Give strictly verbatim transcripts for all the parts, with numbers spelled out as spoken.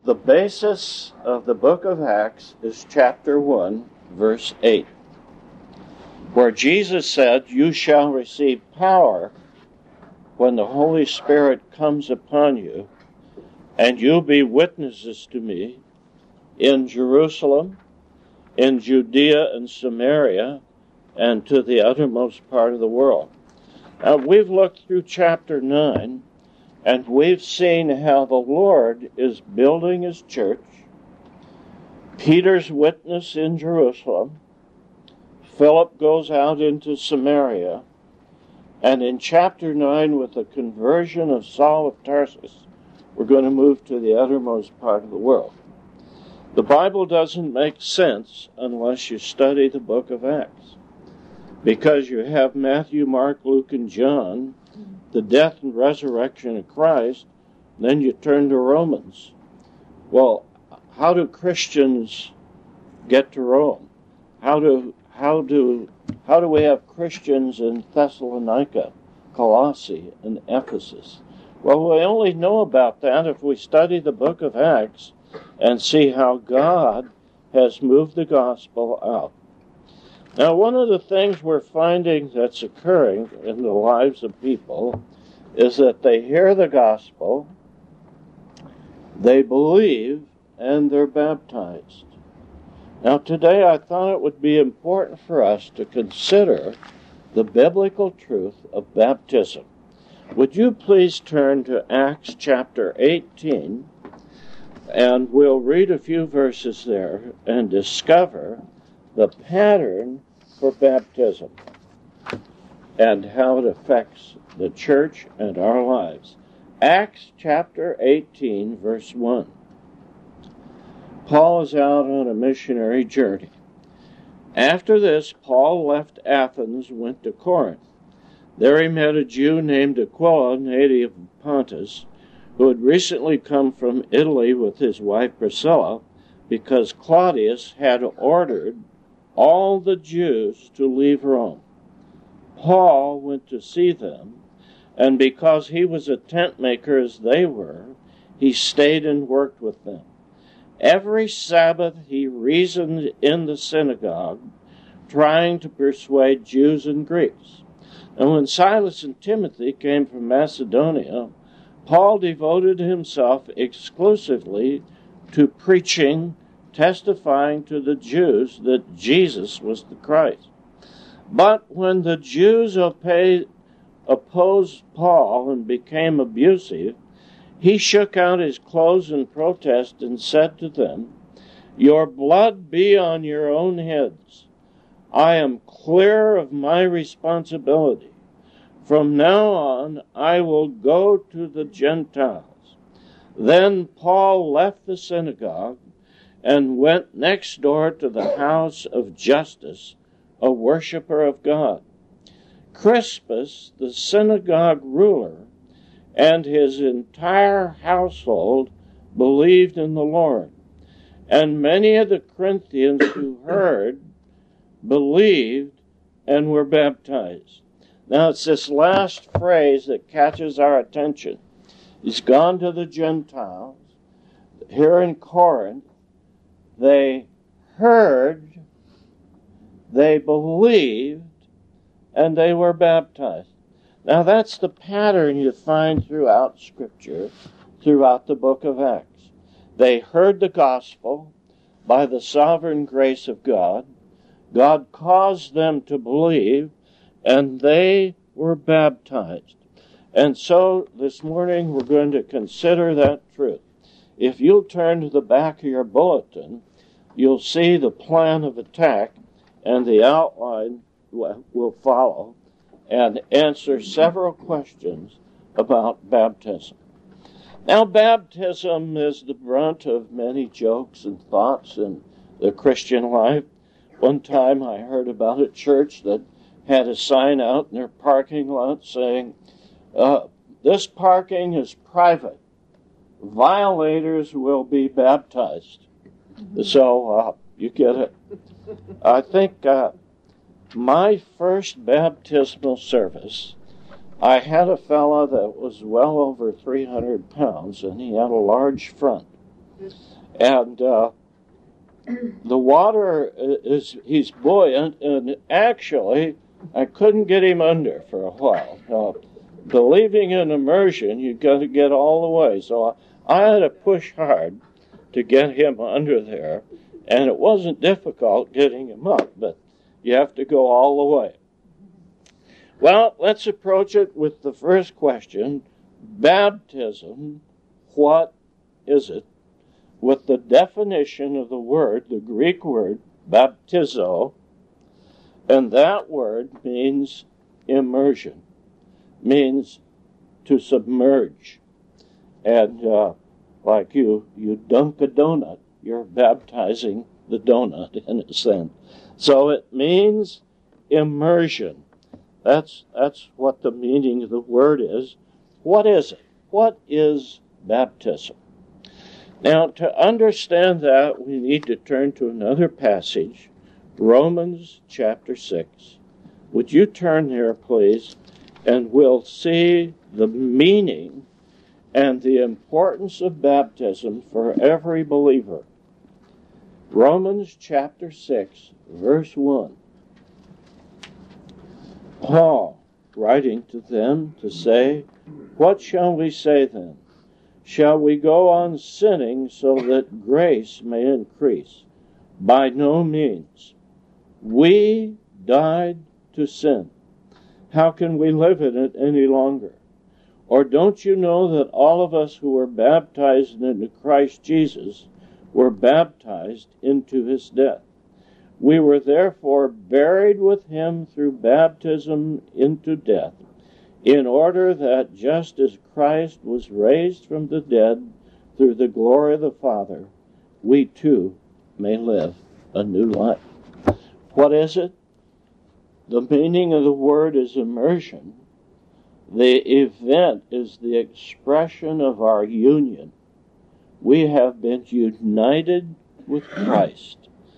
The basis of the book of Acts is chapter one, verse eight, where Jesus said, "You shall receive power when the Holy Spirit comes upon you, and you'll be witnesses to me in Jerusalem, in Judea and Samaria, and to the uttermost part of the world." Now, we've looked through chapter nine, and we've seen how the Lord is building his church, Peter's witness in Jerusalem, Philip goes out into Samaria, and in chapter nine, with the conversion of Saul of Tarsus, we're going to move to the uttermost part of the world. The Bible doesn't make sense unless you study the book of Acts, because you have Matthew, Mark, Luke, and John, the death and resurrection of Christ, then you turn to Romans. Well, how do Christians get to Rome? How do how do how do we have Christians in Thessalonica, Colossae, and Ephesus? Well, we only know about that if we study the book of Acts and see how God has moved the gospel out. Now, one of the things we're finding that's occurring in the lives of people is that they hear the gospel, they believe, and they're baptized. Now, today I thought it would be important for us to consider the biblical truth of baptism. Would you please turn to Acts chapter eighteen, and we'll read a few verses there and discover the pattern for baptism and how it affects the church and our lives. Acts chapter eighteen, verse one. Paul is out on a missionary journey. After this, Paul left Athens and went to Corinth. There he met a Jew named Aquila, native of Pontus, who had recently come from Italy with his wife Priscilla, because Claudius had ordered all the Jews to leave Rome. Paul went to see them, and because he was a tent maker as they were, he stayed and worked with them. Every Sabbath he reasoned in the synagogue, trying to persuade Jews and Greeks. And when Silas and Timothy came from Macedonia, Paul devoted himself exclusively to preaching, testifying to the Jews that Jesus was the Christ. But when the Jews opposed Paul and became abusive, he shook out his clothes in protest and said to them, "Your blood be on your own heads. I am clear of my responsibility. From now on, I will go to the Gentiles." Then Paul left the synagogue and went next door to the house of Justus, a worshiper of God. Crispus, the synagogue ruler, and his entire household believed in the Lord. And many of the Corinthians who heard believed and were baptized. Now it's this last phrase that catches our attention. He's gone to the Gentiles. Here in Corinth, they heard, they believed, and they were baptized. Now that's the pattern you find throughout Scripture, throughout the book of Acts. They heard the gospel by the sovereign grace of God. God caused them to believe, and they were baptized. And so this morning we're going to consider that truth. If you'll turn to the back of your bulletin, you'll see the plan of attack, and the outline will follow and answer several questions about baptism. Now, baptism is the brunt of many jokes and thoughts in the Christian life. One time I heard about a church that had a sign out in their parking lot saying, uh, "This parking is private. Violators will be baptized." Mm-hmm. So, uh, you get it. I think uh, my first baptismal service, I had a fella that was well over three hundred pounds, and he had a large front. And uh, the water is, he's buoyant, and actually, I couldn't get him under for a while. Uh, believing in immersion, you've got to get all the way. So I, I had to push hard to get him under there, and it wasn't difficult getting him up, but you have to go all the way. Well, let's approach it with the first question. Baptism, what is it? With the definition of the word, the Greek word, baptizo, and that word means immersion, means to submerge. And uh, like you, you dunk a donut, you're baptizing the donut in a sense. So it means immersion. That's, that's what the meaning of the word is. What is it? What is baptism? Now, to understand that, we need to turn to another passage, Romans chapter six. Would you turn there, please, and we'll see the meaning and the importance of baptism for every believer. Romans chapter six, verse one. Paul, writing to them to say, "What shall we say then? Shall we go on sinning so that grace may increase? By no means. We died to sin. How can we live in it any longer? Or don't you know that all of us who were baptized into Christ Jesus were baptized into his death? We were therefore buried with him through baptism into death, in order that just as Christ was raised from the dead through the glory of the Father, we too may live a new life." What is it? The meaning of the word is immersion. The event is the expression of our union. We have been united with Christ.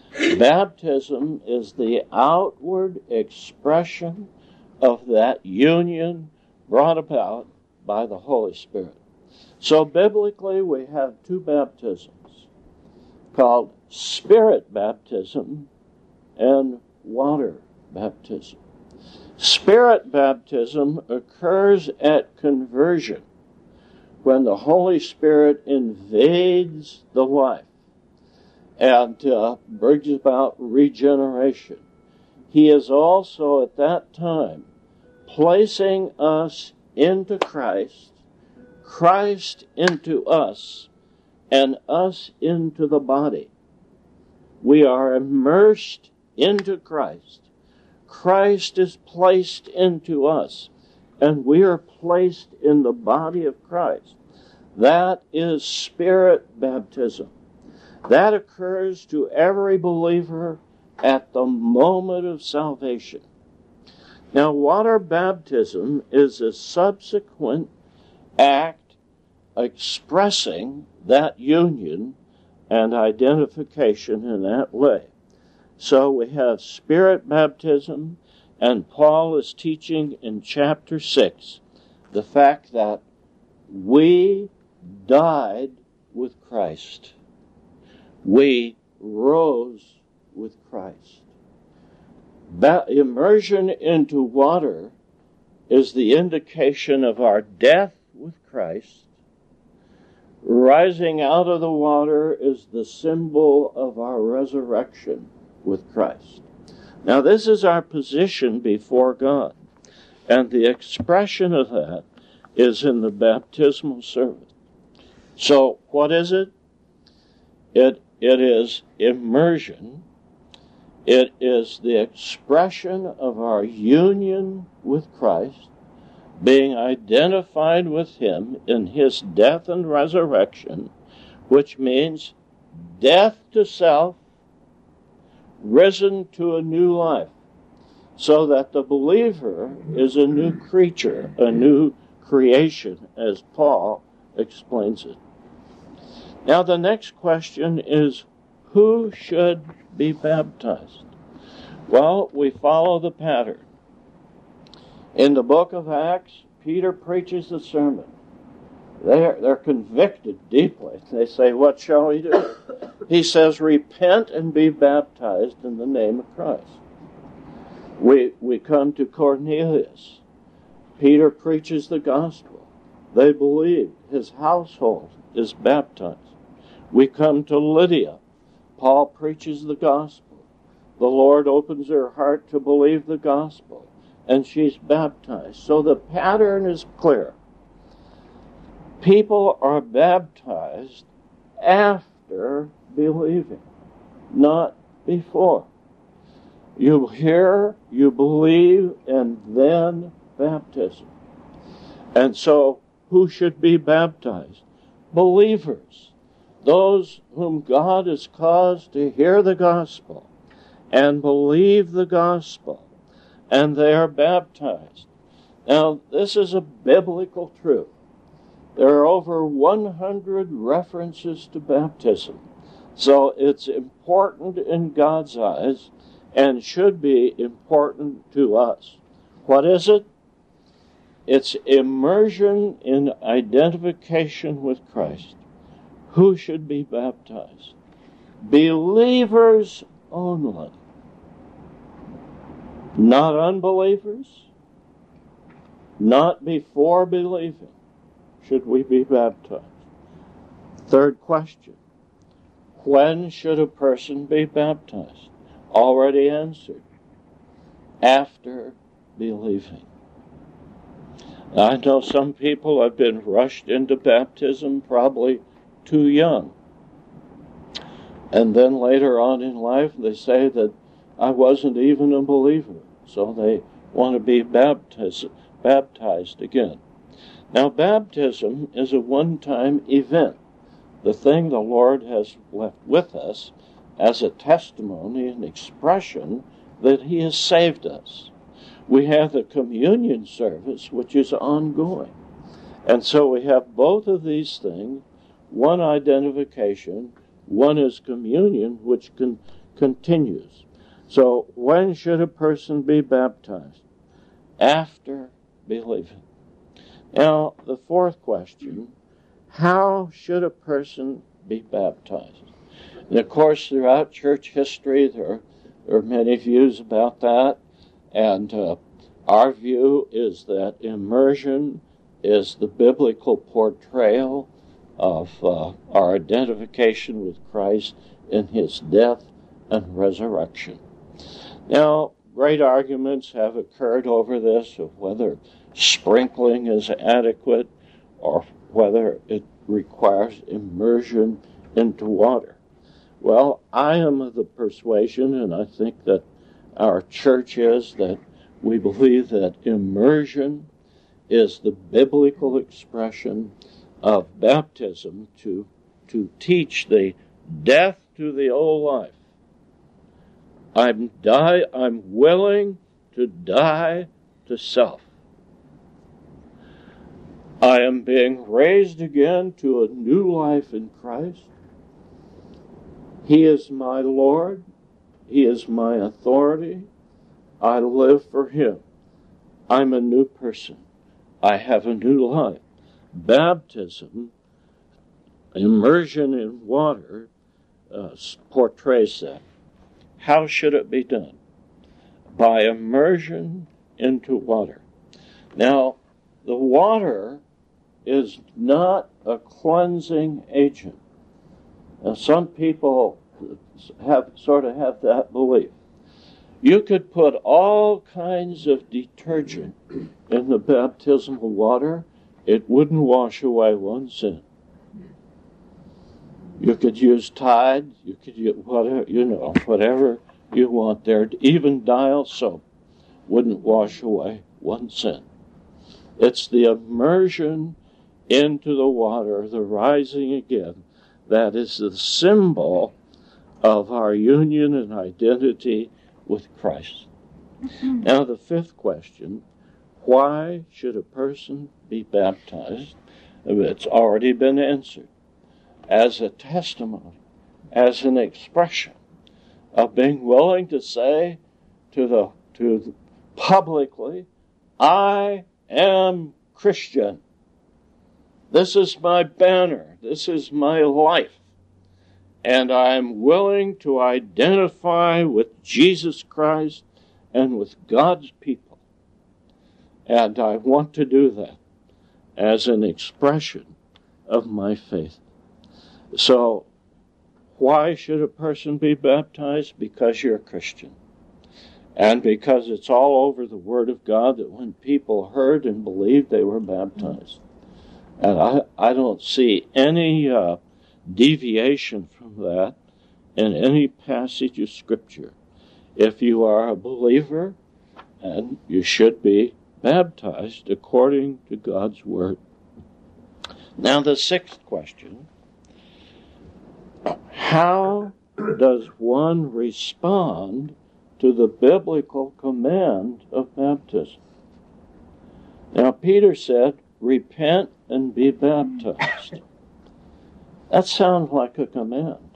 Baptism is the outward expression of that union brought about by the Holy Spirit. So biblically, we have two baptisms called spirit baptism and water baptism. Spirit baptism occurs at conversion, when the Holy Spirit invades the life and uh, brings about regeneration. He is also at that time placing us into Christ, Christ into us, and us into the body. We are immersed into Christ. Christ is placed into us, and we are placed in the body of Christ. That is spirit baptism. That occurs to every believer at the moment of salvation. Now, water baptism is a subsequent act expressing that union and identification in that way. So we have spirit baptism, and Paul is teaching in chapter six the fact that we died with Christ. We rose with Christ. Ba- immersion into water is the indication of our death with Christ. Rising out of the water is the symbol of our resurrection with Christ. Now, this is our position before God, and the expression of that is in the baptismal service. So, what is it? It it is immersion. It is the expression of our union with Christ, being identified with him in his death and resurrection, which means death to self, risen to a new life, so that the believer is a new creature, a new creation, as Paul explains it. Now, the next question is, who should be baptized? Well, we follow the pattern. In the book of Acts, Peter preaches a sermon. They're, they're convicted deeply. They say, what shall we do? He says, repent and be baptized in the name of Christ. We, we come to Cornelius. Peter preaches the gospel. They believe. His household is baptized. We come to Lydia. Paul preaches the gospel. The Lord opens her heart to believe the gospel, and she's baptized. So the pattern is clear. People are baptized after believing, not before. You hear, you believe, and then baptism. And so, who should be baptized? Believers. Those whom God has caused to hear the gospel and believe the gospel, and they are baptized. Now, this is a biblical truth. There are over one hundred references to baptism. So it's important in God's eyes and should be important to us. What is it? It's immersion in identification with Christ. Who should be baptized? Believers only. Not unbelievers. Not before believing. Should we be baptized? Third question. When should a person be baptized? Already answered. After believing. I know some people have been rushed into baptism probably too young. And then later on in life they say that I wasn't even a believer, so they want to be baptized, baptized again. Now, baptism is a one-time event, the thing the Lord has left with us as a testimony and expression that He has saved us. We have the communion service, which is ongoing. And so we have both of these things, one identification, one is communion, which con- continues. So when should a person be baptized? After believing. Now, the fourth question, how should a person be baptized? And of course, throughout church history, there, there are many views about that. And uh, our view is that immersion is the biblical portrayal of uh, our identification with Christ in His death and resurrection. Now, great arguments have occurred over this of whether sprinkling is adequate or whether it requires immersion into water. Well, I am of the persuasion, and I think that our church is, that we believe that immersion is the biblical expression of baptism to, to teach the death to the old life. I'm die, I'm willing to die to self. I am being raised again to a new life in Christ. He is my Lord. He is my authority. I live for Him. I'm a new person. I have a new life. Baptism, immersion in water, uh, portrays that. How should it be done? By immersion into water. Now, the water is not a cleansing agent. Now, some people have sort of have that belief. You could put all kinds of detergent in the baptismal water. It wouldn't wash away one sin. You could use Tide. You could use whatever, you know, whatever you want there. Even Dial soap wouldn't wash away one sin. It's the immersion into the water, the rising again, that is the symbol of our union and identity with Christ. Mm-hmm. Now, the fifth question, why should a person be baptized? It's already been answered. As a testimony, as an expression of being willing to say to the to the, publicly, I am Christian. This is my banner. This is my life. And I'm willing to identify with Jesus Christ and with God's people. And I want to do that as an expression of my faith. So, why should a person be baptized? Because you're a Christian. And because it's all over the Word of God that when people heard and believed, they were baptized. And I, I don't see any uh, deviation from that in any passage of Scripture. If you are a believer, and you should be baptized according to God's Word. Now the sixth question, how does one respond to the biblical command of baptism? Now Peter said, repent and be baptized. That sounds like a command.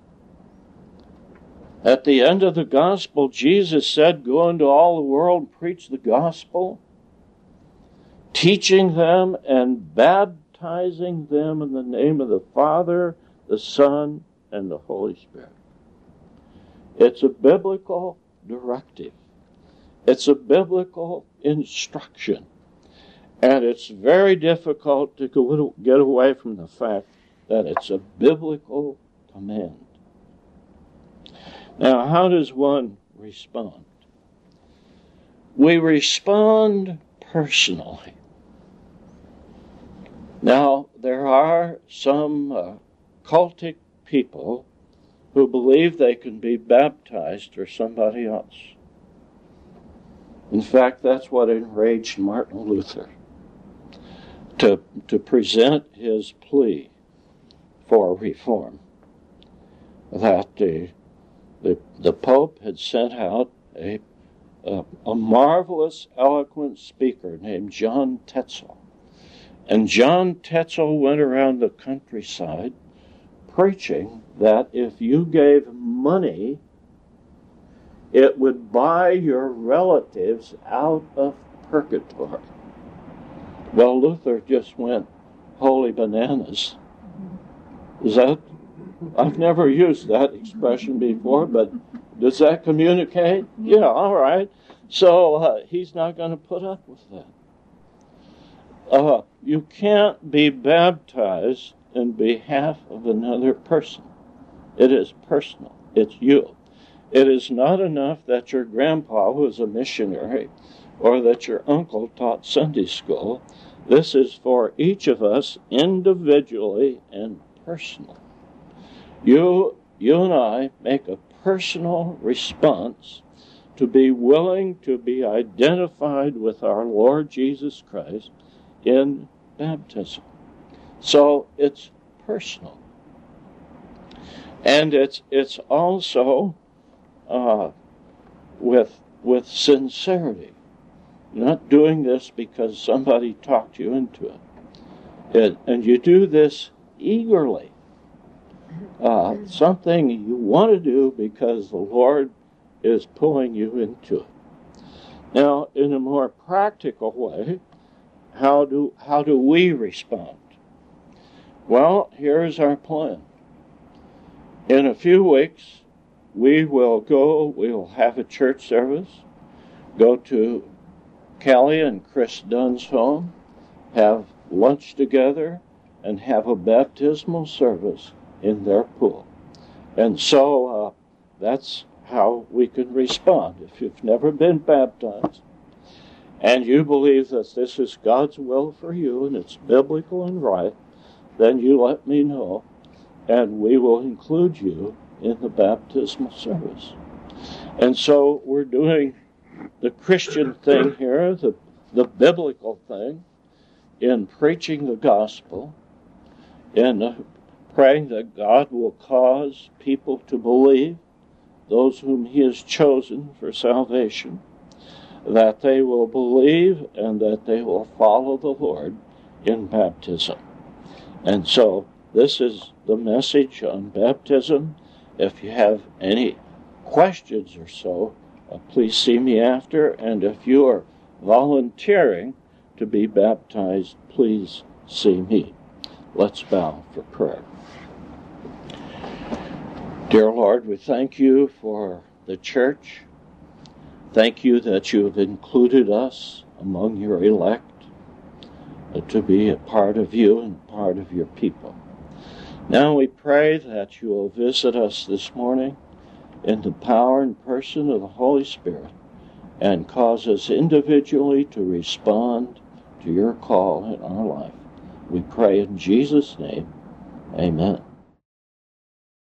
At the end of the gospel, Jesus said, go into all the world and preach the gospel, teaching them and baptizing them in the name of the Father, the Son, and the Holy Spirit. It's a biblical directive. It's a biblical instruction. And it's very difficult to go, get away from the fact that it's a biblical command. Now, how does one respond? We respond personally. Now, there are some uh, cultic people who believe they can be baptized for somebody else. In fact, that's what enraged Martin Luther to, to present his plea for reform. That the, the, the Pope had sent out a, a, a marvelous, eloquent speaker named John Tetzel. And John Tetzel went around the countryside preaching that if you gave money, it would buy your relatives out of purgatory. Well, Luther just went holy bananas. Is that, I've never used that expression before, but does that communicate? Yeah, all right. So uh, he's not going to put up with that. Uh, you can't be baptized in behalf of another person. It is personal. It's you. It is not enough that your grandpa was a missionary or that your uncle taught Sunday school. This is for each of us individually and personally. You, you and I make a personal response to be willing to be identified with our Lord Jesus Christ in baptism. So it's personal. And it's it's also uh, with with sincerity. Not doing this because somebody talked you into it. it and you do this eagerly. Uh, something you want to do because the Lord is pulling you into it. Now, in a more practical way, how do how do we respond? Well, here's our plan. In a few weeks, we will go, we will have a church service, go to Kelly and Chris Dunn's home, have lunch together, and have a baptismal service in their pool. And so uh, that's how we can respond. If you've never been baptized, and you believe that this is God's will for you, and it's biblical and right, then you let me know, and we will include you in the baptismal service. And so we're doing the Christian thing here, the, the biblical thing, in preaching the gospel, in uh, praying that God will cause people to believe, those whom He has chosen for salvation, that they will believe and that they will follow the Lord in baptism. And so this is the message on baptism. If you have any questions or so, uh, please see me after. And if you are volunteering to be baptized, please see me. Let's bow for prayer. Dear Lord, we thank you for the church. Thank you that you have included us among your elect, uh, to be a part of you and part of your people. Now we pray that you will visit us this morning in the power and person of the Holy Spirit and cause us individually to respond to your call in our life. We pray in Jesus' name. Amen.